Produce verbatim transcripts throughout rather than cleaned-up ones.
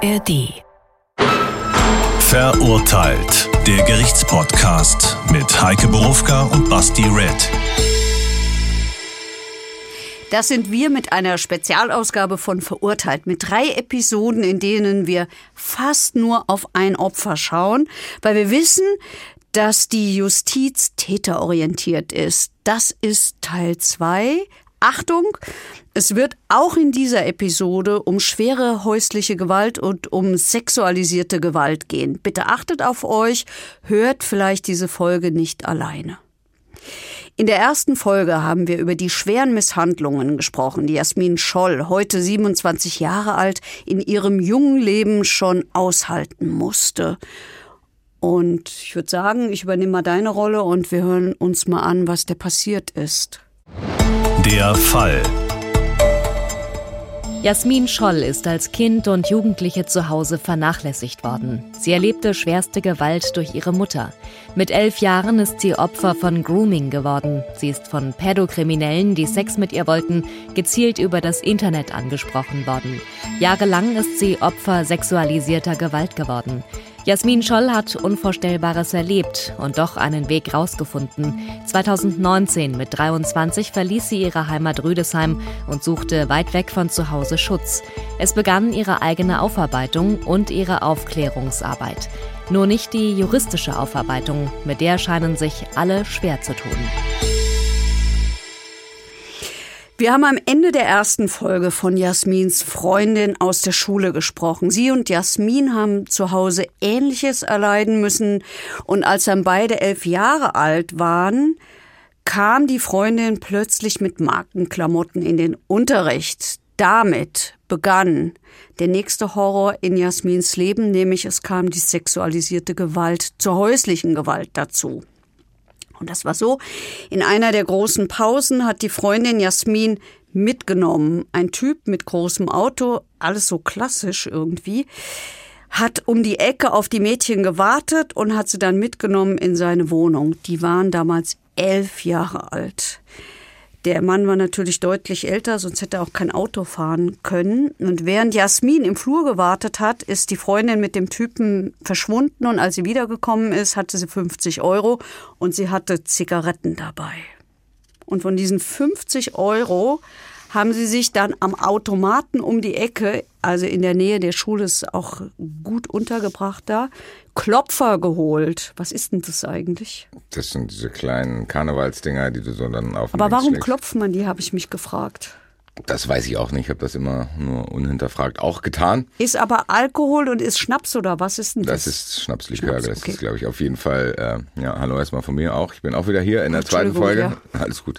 R D. Verurteilt. Der Gerichtspodcast mit Heike Borufka und Basti Red. Das sind wir mit einer Spezialausgabe von Verurteilt, mit drei Episoden, in denen wir fast nur auf ein Opfer schauen, weil wir wissen, dass die Justiz täterorientiert ist. Das ist Teil zwei. Achtung, es wird auch in dieser Episode um schwere häusliche Gewalt und um sexualisierte Gewalt gehen. Bitte achtet auf euch, hört vielleicht diese Folge nicht alleine. In der ersten Folge haben wir über die schweren Misshandlungen gesprochen, die Jasmin Scholl, heute siebenundzwanzig Jahre alt, in ihrem jungen Leben schon aushalten musste. Und ich würde sagen, ich übernehme mal deine Rolle und wir hören uns mal an, was da passiert ist. Der Fall. Jasmin Scholl ist als Kind und Jugendliche zu Hause vernachlässigt worden. Sie erlebte schwerste Gewalt durch ihre Mutter. Mit elf Jahren ist sie Opfer von Grooming geworden. Sie ist von Pädokriminellen, die Sex mit ihr wollten, gezielt über das Internet angesprochen worden. Jahrelang ist sie Opfer sexualisierter Gewalt geworden. Jasmin Scholl hat Unvorstellbares erlebt und doch einen Weg rausgefunden. zweitausendneunzehn mit dreiundzwanzig verließ sie ihre Heimat Rüdesheim und suchte weit weg von zu Hause Schutz. Es begann ihre eigene Aufarbeitung und ihre Aufklärungsarbeit. Nur nicht die juristische Aufarbeitung, mit der scheinen sich alle schwer zu tun. Wir haben am Ende der ersten Folge von Jasmins Freundin aus der Schule gesprochen. Sie und Jasmin haben zu Hause Ähnliches erleiden müssen. Und als dann beide elf Jahre alt waren, kam die Freundin plötzlich mit Markenklamotten in den Unterricht. Damit begann der nächste Horror in Jasmins Leben, nämlich es kam die sexualisierte Gewalt zur häuslichen Gewalt dazu. Und das war so, in einer der großen Pausen hat die Freundin Jasmin mitgenommen. Ein Typ mit großem Auto, alles so klassisch irgendwie, hat um die Ecke auf die Mädchen gewartet und hat sie dann mitgenommen in seine Wohnung. Die waren damals elf Jahre alt. Der Mann war natürlich deutlich älter, sonst hätte er auch kein Auto fahren können. Und während Jasmin im Flur gewartet hat, ist die Freundin mit dem Typen verschwunden. Und als sie wiedergekommen ist, hatte sie fünfzig Euro und sie hatte Zigaretten dabei. Und von diesen fünfzig Euro haben sie sich dann am Automaten um die Ecke, also in der Nähe der Schule, ist auch gut untergebracht da, Klopfer geholt. Was ist denn das eigentlich? Das sind diese kleinen Karnevalsdinger, die du so dann auf den Aber warum schlägst. klopft man die, habe ich mich gefragt. Das weiß ich auch nicht. Ich habe das immer nur unhinterfragt auch getan. Ist aber Alkohol und ist Schnaps oder was ist denn das? Das ist Schnapslikör. Schnaps, Das okay. ist, glaube ich, auf jeden Fall. Äh, ja, hallo erstmal von mir auch. Ich bin auch wieder hier in der zweiten Folge. Ja. Alles gut.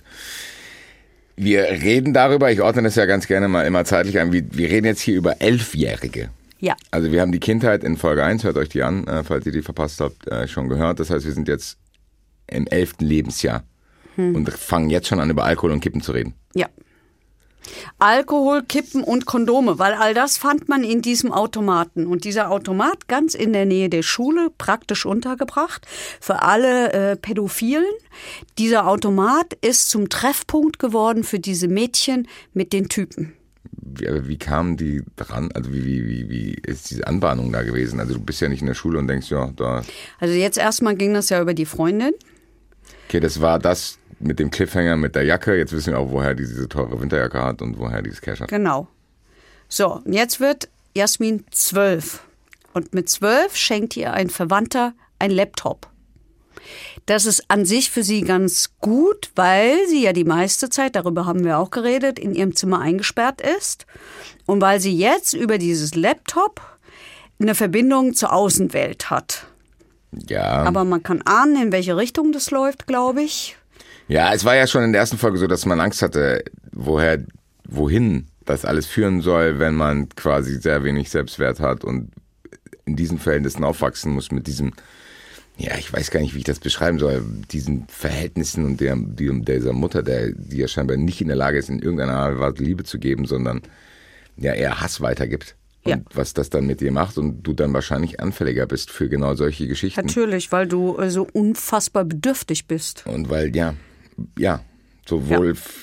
Wir reden darüber, ich ordne das ja ganz gerne mal immer zeitlich ein, wir, wir reden jetzt hier über Elfjährige. Ja. Also wir haben die Kindheit in Folge eins, hört euch die an, äh, falls ihr die verpasst habt, äh, schon gehört. Das heißt, wir sind jetzt im elften Lebensjahr hm. und fangen jetzt schon an, über Alkohol und Kippen zu reden. Ja. Alkohol, Kippen und Kondome, weil all das fand man in diesem Automaten. Und dieser Automat ganz in der Nähe der Schule, praktisch untergebracht für alle äh, Pädophilen. Dieser Automat ist zum Treffpunkt geworden für diese Mädchen mit den Typen. Wie, wie kamen die dran? Also wie, wie, wie, wie ist diese Anbahnung da gewesen? Also du bist ja nicht in der Schule und denkst, ja, da... Also jetzt erstmal ging das ja über die Freundin. Okay, das war das mit dem Cliffhanger, mit der Jacke. Jetzt wissen wir auch, woher die diese teure Winterjacke hat und woher dieses Cash hat. Genau. So, und jetzt wird Jasmin zwölf. Und mit zwölf schenkt ihr ein Verwandter ein Laptop. Das ist an sich für sie ganz gut, weil sie ja die meiste Zeit, darüber haben wir auch geredet, in ihrem Zimmer eingesperrt ist. Und weil sie jetzt über dieses Laptop eine Verbindung zur Außenwelt hat. Ja. Aber man kann ahnen, in welche Richtung das läuft, glaube ich. Ja, es war ja schon in der ersten Folge so, dass man Angst hatte, woher, wohin das alles führen soll, wenn man quasi sehr wenig Selbstwert hat und in diesen Verhältnissen aufwachsen muss mit diesem, ja, ich weiß gar nicht, wie ich das beschreiben soll, diesen Verhältnissen und der, dieser Mutter, der, die ja scheinbar nicht in der Lage ist, in irgendeiner Art Liebe zu geben, sondern ja eher Hass weitergibt. Und ja. was das dann mit dir macht und du dann wahrscheinlich anfälliger bist für genau solche Geschichten. Natürlich, weil du so unfassbar bedürftig bist. Und weil, ja, ja, sowohl,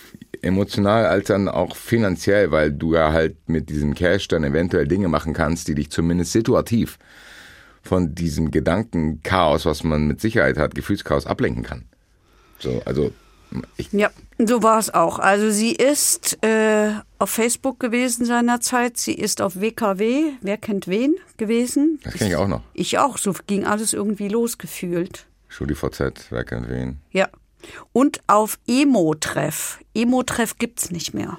emotional als dann auch finanziell, weil du ja halt mit diesem Cash dann eventuell Dinge machen kannst, die dich zumindest situativ von diesem Gedankenchaos, was man mit Sicherheit hat, Gefühlschaos ablenken kann. So, also ich ja, so war es auch. Also sie ist äh, auf Facebook gewesen seinerzeit, sie ist auf W K W, wer kennt wen, gewesen. Das kenne ich auch noch. Ich auch, so ging alles irgendwie losgefühlt. StudiVZ, wer kennt wen. Ja, und auf Emo-Treff. Emo-Treff gibt's nicht mehr.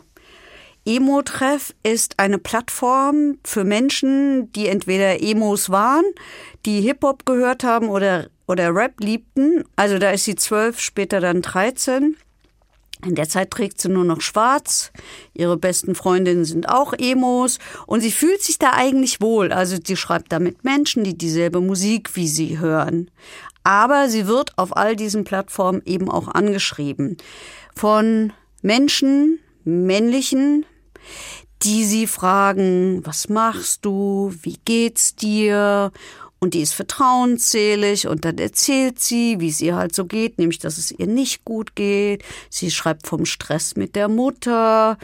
Emo-Treff ist eine Plattform für Menschen, die entweder Emos waren, die Hip-Hop gehört haben oder, oder Rap liebten. Also da ist sie zwölf, später dann dreizehn. In der Zeit trägt sie nur noch schwarz. Ihre besten Freundinnen sind auch Emos. Und sie fühlt sich da eigentlich wohl. Also sie schreibt da mit Menschen, die dieselbe Musik wie sie hören. Aber sie wird auf all diesen Plattformen eben auch angeschrieben. Von Menschen, männlichen, die sie fragen, was machst du, wie geht's dir? Und die ist vertrauensselig und dann erzählt sie, wie es ihr halt so geht, nämlich, dass es ihr nicht gut geht. Sie schreibt vom Stress mit der Mutter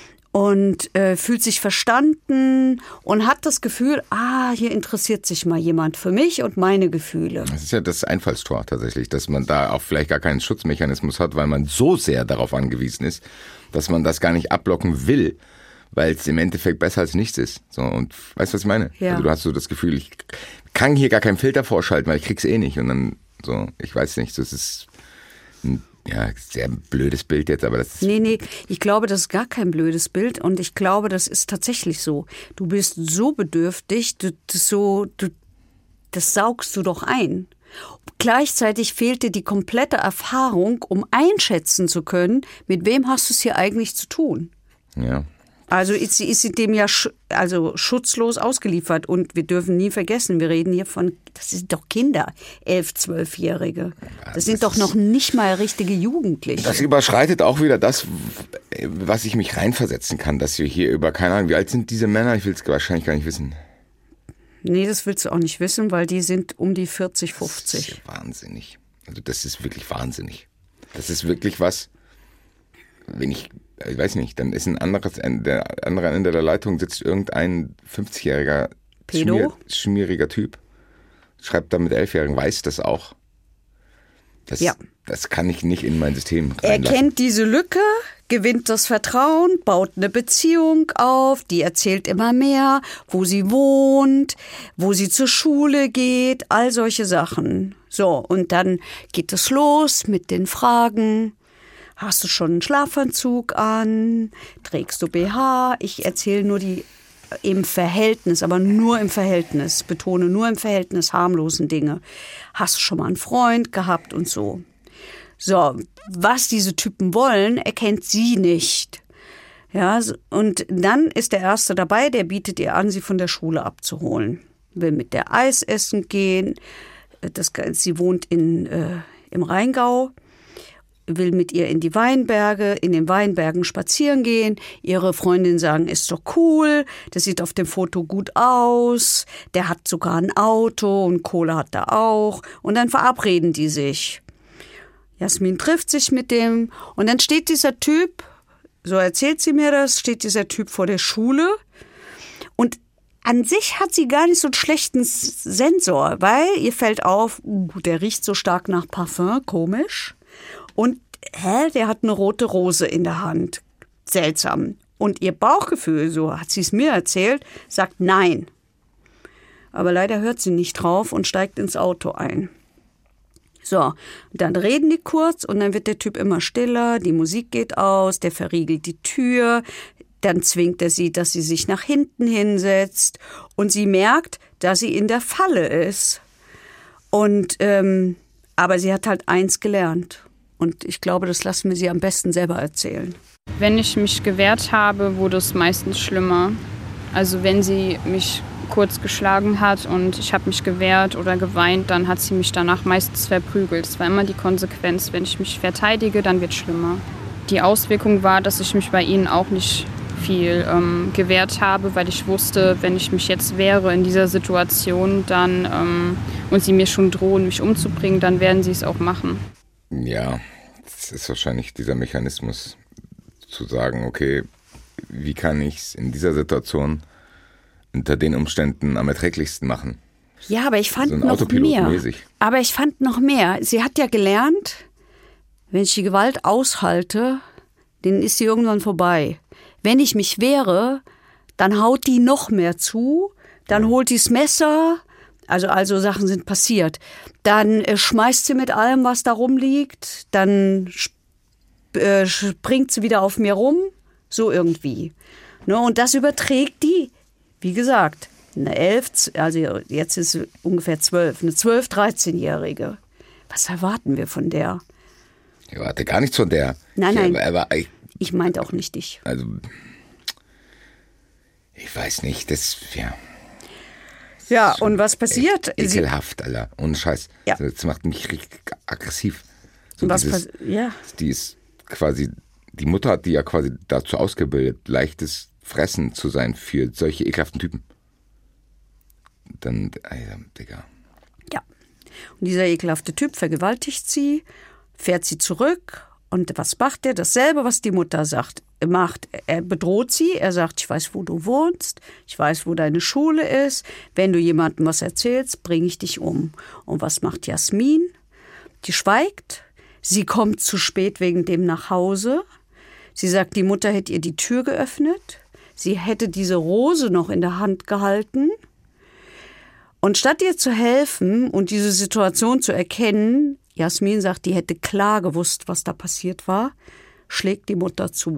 und äh, fühlt sich verstanden und hat das Gefühl, ah, hier interessiert sich mal jemand für mich und meine Gefühle. Das ist ja das Einfallstor tatsächlich, dass man da auch vielleicht gar keinen Schutzmechanismus hat, weil man so sehr darauf angewiesen ist, dass man das gar nicht abblocken will, weil es im Endeffekt besser als nichts ist. So, und weißt du, was ich meine? Ja. Also du hast so das Gefühl, ich kann hier gar keinen Filter vorschalten, weil ich krieg's eh nicht. Und dann so, ich weiß nicht, das ist ein ja, sehr blödes Bild jetzt, aber das ist... Nee, nee, ich glaube, das ist gar kein blödes Bild und ich glaube, das ist tatsächlich so. Du bist so bedürftig, du, das, so, du, das saugst du doch ein. Gleichzeitig fehlt dir die komplette Erfahrung, um einschätzen zu können, mit wem hast du es hier eigentlich zu tun. Ja. Also ist sie, ist sie dem ja sch, also schutzlos ausgeliefert. Und wir dürfen nie vergessen, wir reden hier von, das sind doch Kinder, elf-, zwölfjährige. Das, das sind doch noch nicht mal richtige Jugendliche. Das überschreitet auch wieder das, was ich mich reinversetzen kann, dass wir hier über, keine Ahnung, wie alt sind diese Männer? Ich will es wahrscheinlich gar nicht wissen. Nee, das willst du auch nicht wissen, weil die sind um die vierzig, fünfzig. Das ist wahnsinnig. Also das ist wirklich wahnsinnig. Das ist wirklich was, wenn ich... Ich weiß nicht, dann ist ein anderes Ende, der andere Ende der Leitung sitzt irgendein fünfzigjähriger schmier, schmieriger Typ, schreibt da mit elfjährigen, weiß das auch. Das, ja. das kann ich nicht in mein System reinlassen. Er kennt diese Lücke, gewinnt das Vertrauen, baut eine Beziehung auf, die erzählt immer mehr, wo sie wohnt, wo sie zur Schule geht, all solche Sachen. So, und dann geht es los mit den Fragen. Hast du schon einen Schlafanzug an? Trägst du B H? Ich erzähle nur die im Verhältnis, aber nur im Verhältnis, betone nur im Verhältnis harmlosen Dinge. Hast du schon mal einen Freund gehabt und so. So, was diese Typen wollen, erkennt sie nicht. Ja, und dann ist der Erste dabei, der bietet ihr an, sie von der Schule abzuholen. Will mit der Eis essen gehen. Das, sie wohnt in, äh, im Rheingau. Will mit ihr in die Weinberge, in den Weinbergen spazieren gehen. Ihre Freundinnen sagen, ist doch cool, das sieht auf dem Foto gut aus, der hat sogar ein Auto und Kohle hat er auch. Und dann verabreden die sich. Jasmin trifft sich mit dem und dann steht dieser Typ, so erzählt sie mir das, steht dieser Typ vor der Schule und an sich hat sie gar nicht so einen schlechten Sensor, weil ihr fällt auf, uh, der riecht so stark nach Parfum, komisch. Und hä, der hat eine rote Rose in der Hand. Seltsam. Und ihr Bauchgefühl, so hat sie es mir erzählt, sagt nein. Aber leider hört sie nicht drauf und steigt ins Auto ein. So, dann reden die kurz und dann wird der Typ immer stiller, die Musik geht aus, der verriegelt die Tür, dann zwingt er sie, dass sie sich nach hinten hinsetzt und sie merkt, dass sie in der Falle ist. Und, ähm, aber sie hat halt eins gelernt. Und ich glaube, das lassen wir sie am besten selber erzählen. Wenn ich mich gewehrt habe, wurde es meistens schlimmer. Also wenn sie mich kurz geschlagen hat und ich habe mich gewehrt oder geweint, dann hat sie mich danach meistens verprügelt. Das war immer die Konsequenz. Wenn ich mich verteidige, dann wird es schlimmer. Die Auswirkung war, dass ich mich bei ihnen auch nicht viel ähm, gewehrt habe, weil ich wusste, wenn ich mich jetzt wehre in dieser Situation dann ähm, und sie mir schon drohen, mich umzubringen, dann werden sie es auch machen. Ja, das ist wahrscheinlich dieser Mechanismus zu sagen, okay, wie kann ich es in dieser Situation unter den Umständen am erträglichsten machen? Ja, aber ich fand so noch mehr. Mäßig. Aber ich fand noch mehr. Sie hat ja gelernt, wenn ich die Gewalt aushalte, dann ist sie irgendwann vorbei. Wenn ich mich wehre, dann haut die noch mehr zu, dann holt die das Messer, also, also Sachen sind passiert. Dann äh, schmeißt sie mit allem, was da rumliegt, dann sp- äh, springt sie wieder auf mir rum, so irgendwie. Ne, und das überträgt die, wie gesagt, eine elf, also jetzt ist sie ungefähr zwölf, eine zwölf-, dreizehnjährige. Was erwarten wir von der? Ich warte gar nichts von der. Nein, nein. Ich, aber, ich, ich meinte auch nicht dich. Also, ich weiß nicht, das, ja. Ja, und was passiert? Echt ekelhaft, Alter, ohne Scheiß. Ja. Das macht mich richtig aggressiv. So was dieses, passiert? Ja. Die ist quasi, die Mutter hat die ja quasi dazu ausgebildet, leichtes Fressen zu sein für solche ekelhaften Typen. Dann, Alter, Digga. Ja. Und dieser ekelhafte Typ vergewaltigt sie, fährt sie zurück und was macht er? Dasselbe, was die Mutter sagt, macht. Er bedroht sie, er sagt, ich weiß, wo du wohnst, ich weiß, wo deine Schule ist, wenn du jemandem was erzählst, bringe ich dich um. Und was macht Jasmin? Die schweigt, sie kommt zu spät wegen dem nach Hause, sie sagt, die Mutter hätte ihr die Tür geöffnet, sie hätte diese Rose noch in der Hand gehalten. Und statt ihr zu helfen und diese Situation zu erkennen, Jasmin sagt, die hätte klar gewusst, was da passiert war, schlägt die Mutter zu.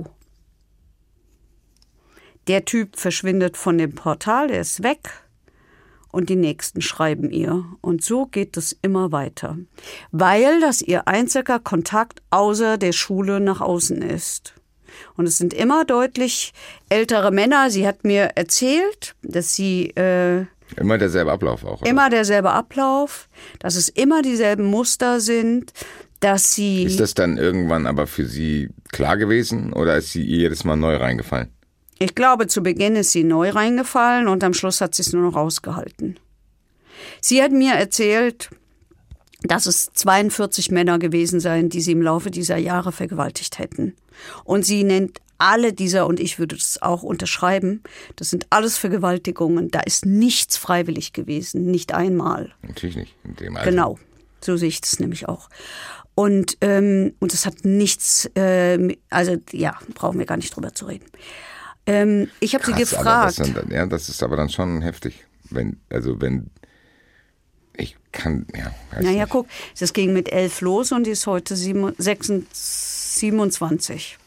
Der Typ verschwindet von dem Portal, der ist weg und die Nächsten schreiben ihr. Und so geht es immer weiter, weil das ihr einziger Kontakt außer der Schule nach außen ist. Und es sind immer deutlich ältere Männer. Sie hat mir erzählt, dass sie... Äh, Immer derselbe Ablauf auch, oder? Immer derselbe Ablauf, dass es immer dieselben Muster sind, dass sie... Ist das dann irgendwann aber für sie klar gewesen oder ist sie ihr jedes Mal neu reingefallen? Ich glaube, zu Beginn ist sie neu reingefallen und am Schluss hat sie es nur noch ausgehalten. Sie hat mir erzählt, dass es zweiundvierzig Männer gewesen seien, die sie im Laufe dieser Jahre vergewaltigt hätten. Und sie nennt alle dieser, und ich würde das auch unterschreiben, das sind alles Vergewaltigungen. Da ist nichts freiwillig gewesen, nicht einmal. Natürlich nicht. In dem Alter. Genau, so sehe ich das nämlich auch. Und ähm, und es hat nichts, äh, also ja, brauchen wir gar nicht drüber zu reden. Ähm, ich habe sie gefragt. Das, dann, ja, das ist aber dann schon heftig. Wenn, also wenn, ich kann, ja. Naja, nicht. guck, das ging mit elf los und die ist heute sieben, sechs, siebenundzwanzig.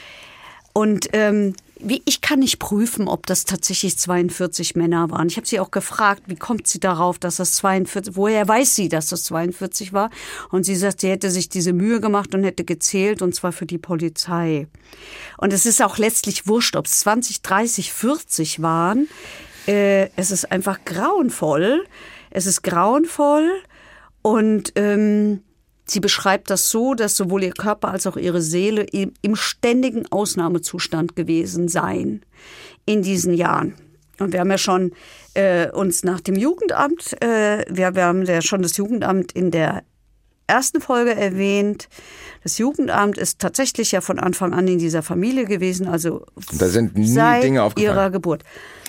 Und ähm, wie, ich kann nicht prüfen, ob das tatsächlich zweiundvierzig Männer waren. Ich habe sie auch gefragt, wie kommt sie darauf, dass das zweiundvierzig, woher weiß sie, dass das zweiundvierzig war? Und sie sagt, sie hätte sich diese Mühe gemacht und hätte gezählt, und zwar für die Polizei. Und es ist auch letztlich wurscht, ob es zwanzig, dreißig, vierzig waren. Äh, es ist einfach grauenvoll. Es ist grauenvoll und ähm, sie beschreibt das so, dass sowohl ihr Körper als auch ihre Seele im, im ständigen Ausnahmezustand gewesen seien in diesen Jahren. Und wir haben ja schon äh, uns nach dem Jugendamt, äh, wir, wir haben ja schon das Jugendamt in der ersten Folge erwähnt. Das Jugendamt ist tatsächlich ja von Anfang an in dieser Familie gewesen, also da sind nie seit Dinge aufgefallen. Ihrer Geburt.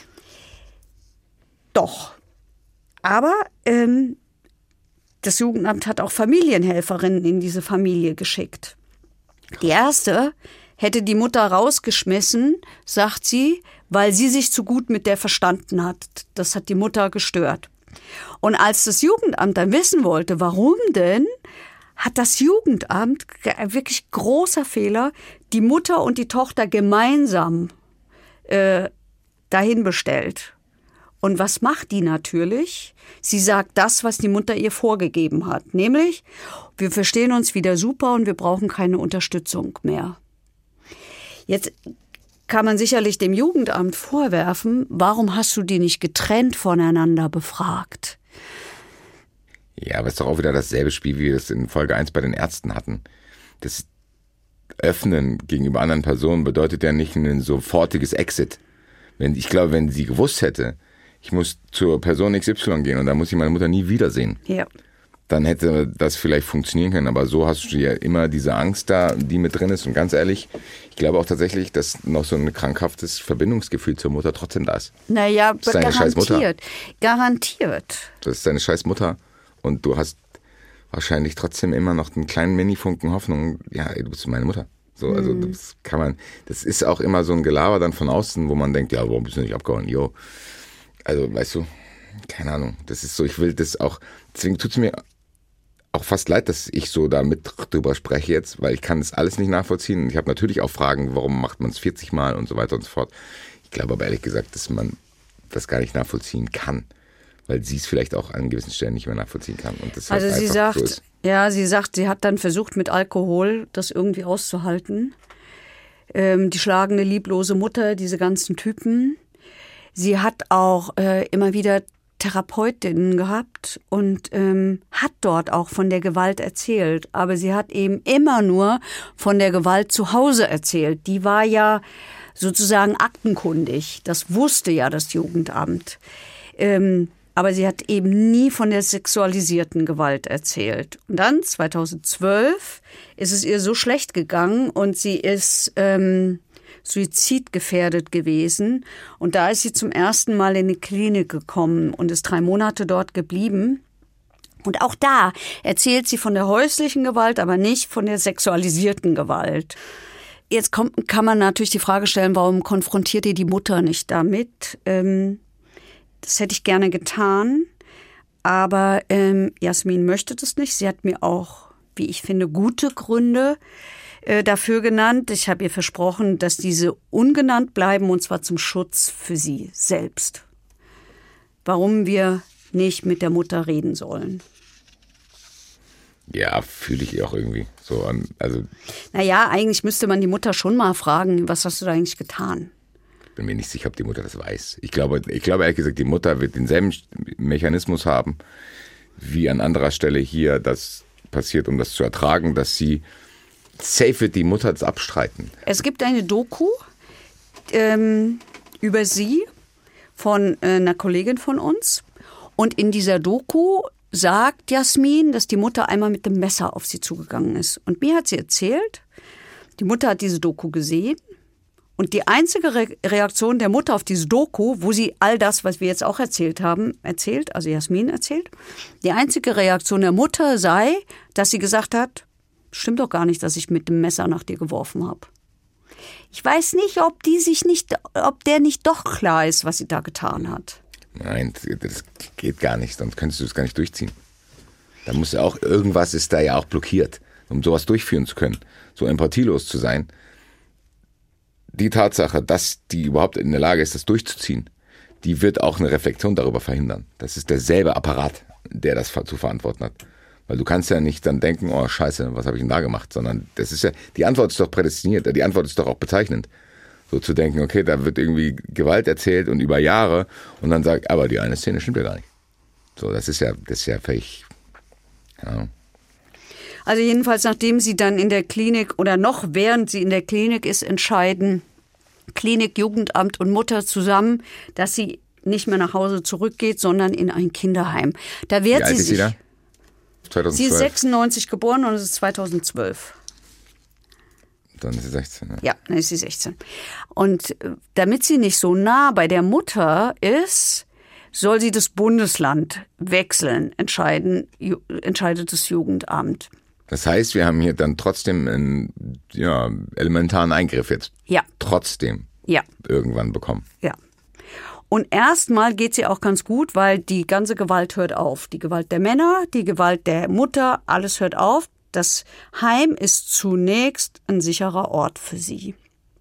Doch. Aber ähm, das Jugendamt hat auch Familienhelferinnen in diese Familie geschickt. Die erste hätte die Mutter rausgeschmissen, sagt sie, weil sie sich zu gut mit der verstanden hat. Das hat die Mutter gestört. Und als das Jugendamt dann wissen wollte, warum denn, hat das Jugendamt, wirklich großer Fehler, die Mutter und die Tochter gemeinsam äh, dahin bestellt. Und was macht die natürlich? Sie sagt das, was die Mutter ihr vorgegeben hat. Nämlich, wir verstehen uns wieder super und wir brauchen keine Unterstützung mehr. Jetzt kann man sicherlich dem Jugendamt vorwerfen, warum hast du die nicht getrennt voneinander befragt? Ja, aber es ist doch auch wieder dasselbe Spiel, wie wir das in Folge eins bei den Ärzten hatten. Das Öffnen gegenüber anderen Personen bedeutet ja nicht ein sofortiges Exit. Wenn, ich glaube, wenn sie gewusst hätte, ich muss zur Person X Y gehen und da muss ich meine Mutter nie wiedersehen. Ja. dann hätte das vielleicht funktionieren können. Aber so hast du ja immer diese Angst da, die mit drin ist. Und ganz ehrlich, ich glaube auch tatsächlich, dass noch so ein krankhaftes Verbindungsgefühl zur Mutter trotzdem da ist. Naja, das ist deine scheiß Mutter. garantiert. Garantiert. Das ist deine scheiß Mutter. Und du hast wahrscheinlich trotzdem immer noch einen kleinen Mini-Funken Hoffnung. Ja, ey, du bist meine Mutter. So, also mhm. das kann man, das ist auch immer so ein Gelaber dann von außen, wo man denkt, ja, warum bist du nicht abgehauen? Jo. Also, weißt du, keine Ahnung. Das ist so, ich will das auch, deswegen tut es mir auch fast leid, dass ich so da mit drüber spreche jetzt, weil ich kann das alles nicht nachvollziehen. Ich habe natürlich auch Fragen, warum macht man es vierzig Mal und so weiter und so fort. Ich glaube aber ehrlich gesagt, dass man das gar nicht nachvollziehen kann, weil sie es vielleicht auch an gewissen Stellen nicht mehr nachvollziehen kann. Und das also halt sie sagt, so ist. ja, sie sagt, sie hat dann versucht mit Alkohol das irgendwie auszuhalten. Ähm, die schlagende, lieblose Mutter, diese ganzen Typen. Sie hat auch äh, immer wieder Therapeutinnen gehabt und ähm, hat dort auch von der Gewalt erzählt. Aber sie hat eben immer nur von der Gewalt zu Hause erzählt. Die war ja sozusagen aktenkundig. Das wusste ja das Jugendamt. Ähm, aber sie hat eben nie von der sexualisierten Gewalt erzählt. Und dann, zweitausendzwölf, ist es ihr so schlecht gegangen und sie ist ähm, suizidgefährdet gewesen. Und da ist sie zum ersten Mal in die Klinik gekommen und ist drei Monate dort geblieben. Und auch da erzählt sie von der häuslichen Gewalt, aber nicht von der sexualisierten Gewalt. Jetzt kommt, kann man natürlich die Frage stellen, warum konfrontiert ihr die Mutter nicht damit? Ähm, das hätte ich gerne getan, aber ähm, Jasmin möchte das nicht. Sie hat mir auch, wie ich finde, gute Gründe äh, dafür genannt. Ich habe ihr versprochen, dass diese ungenannt bleiben, und zwar zum Schutz für sie selbst. Warum wir nicht mit der Mutter reden sollen. Ja, fühle ich auch irgendwie. So, also naja, eigentlich müsste man die Mutter schon mal fragen, was hast du da eigentlich getan? Ich bin mir nicht sicher, ob die Mutter das weiß. Ich glaube, ich glaube ehrlich gesagt, die Mutter wird denselben Mechanismus haben, wie an anderer Stelle hier das passiert, um das zu ertragen, dass sie safe wird die Mutter das abstreiten. Es gibt eine Doku ähm, über sie von äh, einer Kollegin von uns. Und in dieser Doku sagt Jasmin, dass die Mutter einmal mit dem Messer auf sie zugegangen ist. Und mir hat sie erzählt, die Mutter hat diese Doku gesehen. Und die einzige Re- Reaktion der Mutter auf diese Doku, wo sie all das, was wir jetzt auch erzählt haben, erzählt, also Jasmin erzählt, die einzige Reaktion der Mutter sei, dass sie gesagt hat, stimmt doch gar nicht, dass ich mit dem Messer nach dir geworfen habe. Ich weiß nicht, ob die sich nicht, ob der nicht doch klar ist, was sie da getan hat. Nein, das geht gar nicht, sonst könntest du es gar nicht durchziehen. Da muss ja auch, irgendwas ist da ja auch blockiert, um sowas durchführen zu können, so empathielos zu sein. Die Tatsache, dass die überhaupt in der Lage ist, das durchzuziehen, die wird auch eine Reflexion darüber verhindern. Das ist derselbe Apparat, der das zu verantworten hat. Weil du kannst ja nicht dann denken, oh scheiße, was habe ich denn da gemacht, sondern das ist ja, die Antwort ist doch prädestiniert, die Antwort ist doch auch bezeichnend. So zu denken, okay, da wird irgendwie Gewalt erzählt und über Jahre und dann sagt, aber die eine Szene stimmt ja gar nicht. So, das ist ja, das ist ja völlig, keine Ahnung. Also jedenfalls, nachdem sie dann in der Klinik oder noch während sie in der Klinik ist, entscheiden Klinik, Jugendamt und Mutter zusammen, dass sie nicht mehr nach Hause zurückgeht, sondern in ein Kinderheim. Da wehrt Wie alt sie ist sich. sie da? zweitausendzwölf. Sie ist sechsundneunzig geboren und es ist zweitausendzwölf. Dann ist sie sechzehn. Ja, ja dann ist sie sechzehn. Und damit sie nicht so nah bei der Mutter ist, soll sie das Bundesland wechseln, entscheiden, ju, entscheidet das Jugendamt. Das heißt, wir haben hier dann trotzdem einen ja, elementaren Eingriff jetzt. Ja. Trotzdem. Ja. Irgendwann bekommen. Ja. Und erstmal geht sie auch ganz gut, weil die ganze Gewalt hört auf. Die Gewalt der Männer, die Gewalt der Mutter, alles hört auf. Das Heim ist zunächst ein sicherer Ort für sie.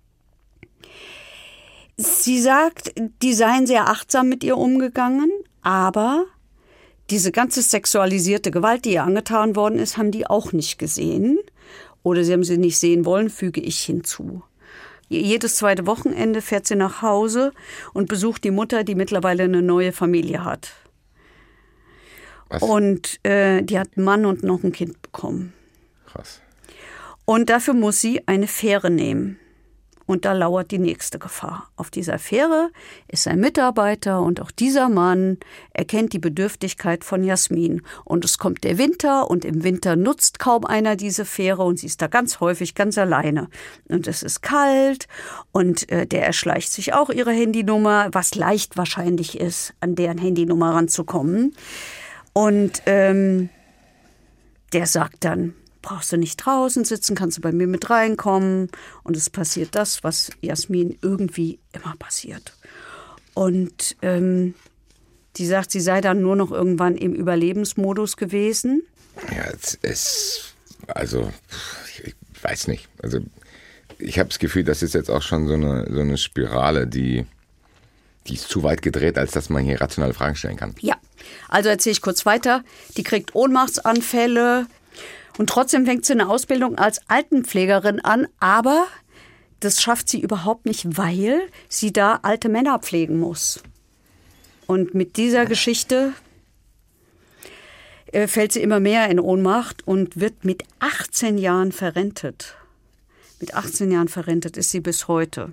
Sie sagt, die seien sehr achtsam mit ihr umgegangen, aber diese ganze sexualisierte Gewalt, die ihr angetan worden ist, haben die auch nicht gesehen. Oder sie haben sie nicht sehen wollen, füge ich hinzu. Jedes zweite Wochenende fährt sie nach Hause und besucht die Mutter, die mittlerweile eine neue Familie hat. Was? Und äh, die hat einen Mann und noch ein Kind bekommen. Krass. Und dafür muss sie eine Fähre nehmen. Und da lauert die nächste Gefahr. Auf dieser Fähre ist ein Mitarbeiter und auch dieser Mann erkennt die Bedürftigkeit von Jasmin. Und es kommt der Winter und im Winter nutzt kaum einer diese Fähre und sie ist da ganz häufig ganz alleine. Und es ist kalt und äh, der erschleicht sich auch ihre Handynummer, was leicht wahrscheinlich ist, an deren Handynummer ranzukommen. Und ähm, der sagt dann, brauchst du nicht draußen sitzen, kannst du bei mir mit reinkommen. Und es passiert das, was Jasmin irgendwie immer passiert. Und ähm, die sagt, sie sei dann nur noch irgendwann im Überlebensmodus gewesen. Ja, es ist, also, ich weiß nicht. Also, ich habe das Gefühl, das ist jetzt auch schon so eine, so eine Spirale, die, die ist zu weit gedreht, als dass man hier rationale Fragen stellen kann. Ja, also erzähle ich kurz weiter. Die kriegt Ohnmachtsanfälle. Und trotzdem fängt sie eine Ausbildung als Altenpflegerin an, aber das schafft sie überhaupt nicht, weil sie da alte Männer pflegen muss. Und mit dieser Geschichte äh, fällt sie immer mehr in Ohnmacht und wird mit achtzehn Jahren verrentet. Mit achtzehn Jahren verrentet ist sie bis heute.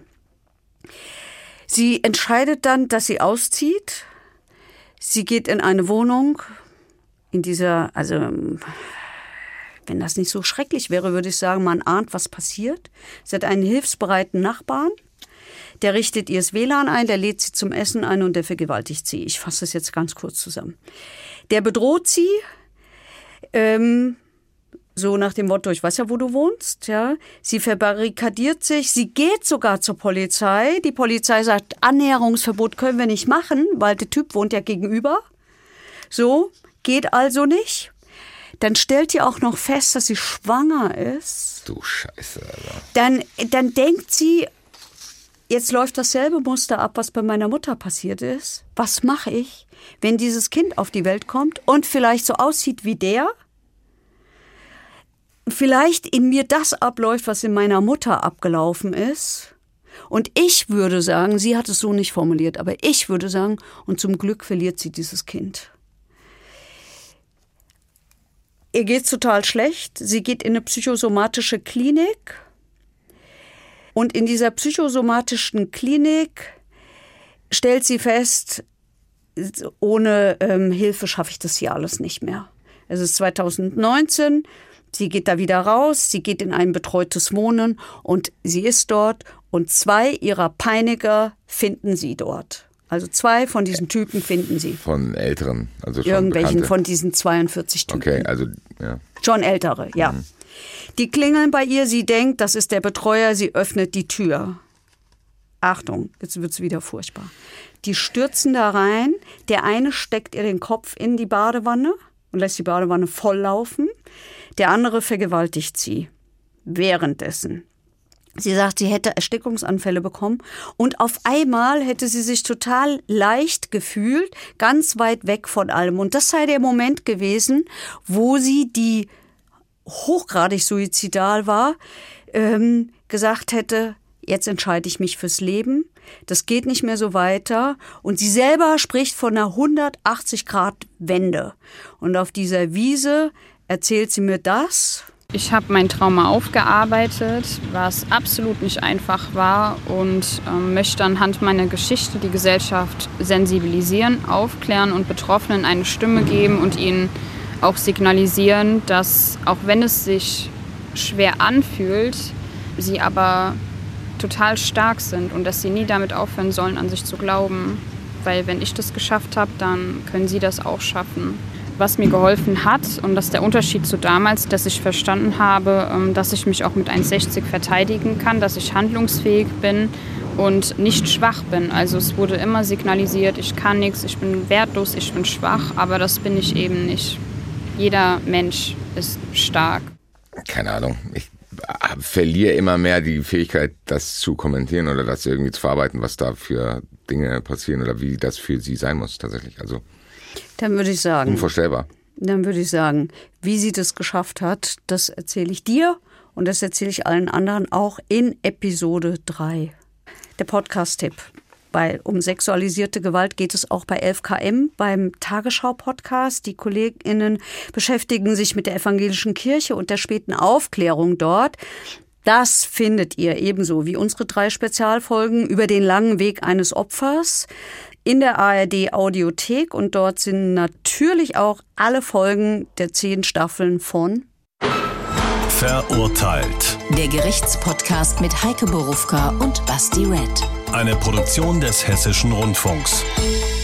Sie entscheidet dann, dass sie auszieht. Sie geht in eine Wohnung, in dieser, also wenn das nicht so schrecklich wäre, würde ich sagen, man ahnt, was passiert. Sie hat einen hilfsbereiten Nachbarn, der richtet ihr das W L A N ein, der lädt sie zum Essen ein und der vergewaltigt sie. Ich fasse das jetzt ganz kurz zusammen. Der bedroht sie, ähm, so nach dem Motto, ich weiß ja, wo du wohnst. Ja. Sie verbarrikadiert sich, sie geht sogar zur Polizei. Die Polizei sagt, Annäherungsverbot können wir nicht machen, weil der Typ wohnt ja gegenüber. So, geht also nicht. Dann stellt ihr auch noch fest, dass sie schwanger ist. Du Scheiße, Alter. Dann, dann denkt sie, jetzt läuft dasselbe Muster ab, was bei meiner Mutter passiert ist. Was mache ich, wenn dieses Kind auf die Welt kommt und vielleicht so aussieht wie der? Vielleicht in mir das abläuft, was in meiner Mutter abgelaufen ist. Und ich würde sagen, sie hat es so nicht formuliert, aber ich würde sagen, und zum Glück verliert sie dieses Kind. Ihr geht's total schlecht. Sie geht in eine psychosomatische Klinik. Und in dieser psychosomatischen Klinik stellt sie fest, ohne ähm, Hilfe schaffe ich das hier alles nicht mehr. Es ist zweitausendneunzehn. Sie geht da wieder raus. Sie geht in ein betreutes Wohnen und sie ist dort. Und zwei ihrer Peiniger finden sie dort. Also zwei von diesen Typen finden sie. Von Älteren, also schon Irgendwelchen Bekannte. von diesen zweiundvierzig Typen. Okay, also, ja. Schon Ältere, ja. Mhm. Die klingeln bei ihr, sie denkt, das ist der Betreuer, sie öffnet die Tür. Achtung, jetzt wird's wieder furchtbar. Die stürzen da rein, der eine steckt ihr den Kopf in die Badewanne und lässt die Badewanne volllaufen. Der andere vergewaltigt sie währenddessen. Sie sagt, sie hätte Erstickungsanfälle bekommen und auf einmal hätte sie sich total leicht gefühlt, ganz weit weg von allem. Und das sei der Moment gewesen, wo sie, die hochgradig suizidal war, ähm, gesagt hätte, jetzt entscheide ich mich fürs Leben, das geht nicht mehr so weiter. Und sie selber spricht von einer hundertachtzig Grad Wende. Und auf dieser Wiese erzählt sie mir das. Ich habe mein Trauma aufgearbeitet, was absolut nicht einfach war und ähm, möchte anhand meiner Geschichte die Gesellschaft sensibilisieren, aufklären und Betroffenen eine Stimme geben und ihnen auch signalisieren, dass auch wenn es sich schwer anfühlt, sie aber total stark sind und dass sie nie damit aufhören sollen, an sich zu glauben. Weil wenn ich das geschafft habe, dann können sie das auch schaffen. Was mir geholfen hat, und das ist der Unterschied zu damals, dass ich verstanden habe, dass ich mich auch mit eins sechzig verteidigen kann, dass ich handlungsfähig bin und nicht schwach bin. Also es wurde immer signalisiert, ich kann nichts, ich bin wertlos, ich bin schwach, aber das bin ich eben nicht. Jeder Mensch ist stark. Keine Ahnung, ich verliere immer mehr die Fähigkeit, das zu kommentieren oder das irgendwie zu verarbeiten, was da für Dinge passieren oder wie das für sie sein muss tatsächlich. Also Dann würde ich sagen, unvorstellbar. Dann würde ich sagen, wie sie das geschafft hat, das erzähle ich dir und das erzähle ich allen anderen auch in Episode drei. Der Podcast-Tipp. Weil um sexualisierte Gewalt geht es auch bei elf K M, beim Tagesschau-Podcast. Die KollegInnen beschäftigen sich mit der evangelischen Kirche und der späten Aufklärung dort. Das findet ihr ebenso wie unsere drei Spezialfolgen über den langen Weg eines Opfers in der A R D Audiothek und dort sind natürlich auch alle Folgen der zehn Staffeln von Verurteilt. Der Gerichtspodcast mit Heike Borufka und Basti Red. Eine Produktion des Hessischen Rundfunks.